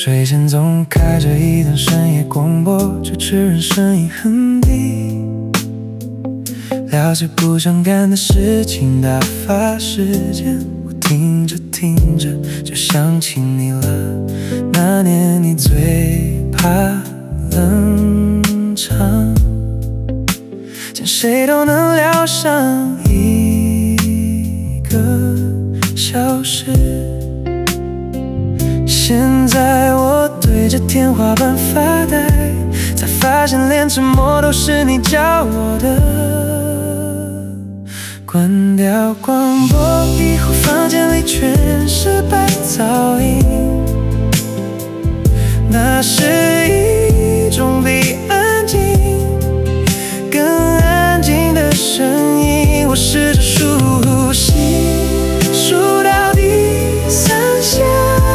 睡前总开着一段深夜广播，主持人声音很低，聊些不相干的事情，打发时间。我听着听着就想起你了，那年你最怕冷场，见谁都能聊上一个小时。现在我对着天花板发呆，才发现连沉默都是你教我的。关掉广播以后，房间里全是白噪音，那是一种比安静更安静的声音。我试着数呼吸，数到第三下，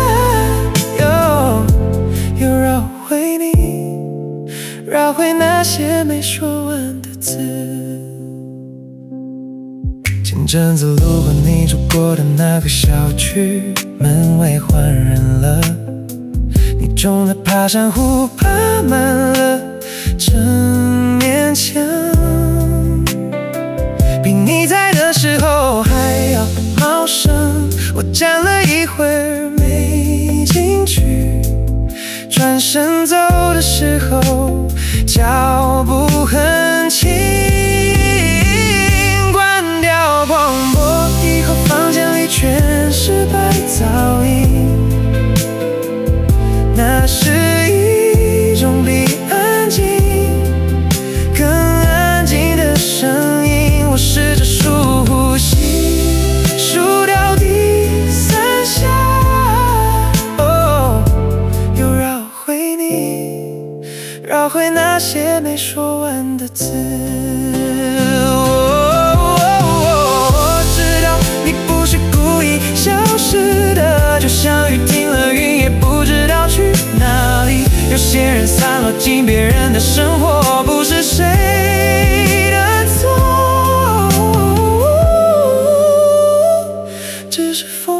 又绕回你，绕回那些没说完的字。前阵子路过你住过的那个小区，门卫换人了，你种的爬山虎爬满了整面墙，比你在的时候还要茂盛。我站了一会儿没进去，转身走的时候脚步很轻。关掉广播以后，房间里全是白噪音，那是一种比安静更安静的声音。我试着数呼吸，数掉第三下，又绕回你，绕回那些没说完的字。我知道你不是故意消失的，就像雨停了，云也不知道去哪里。有些人散落进别人的生活，不是谁的错，只是风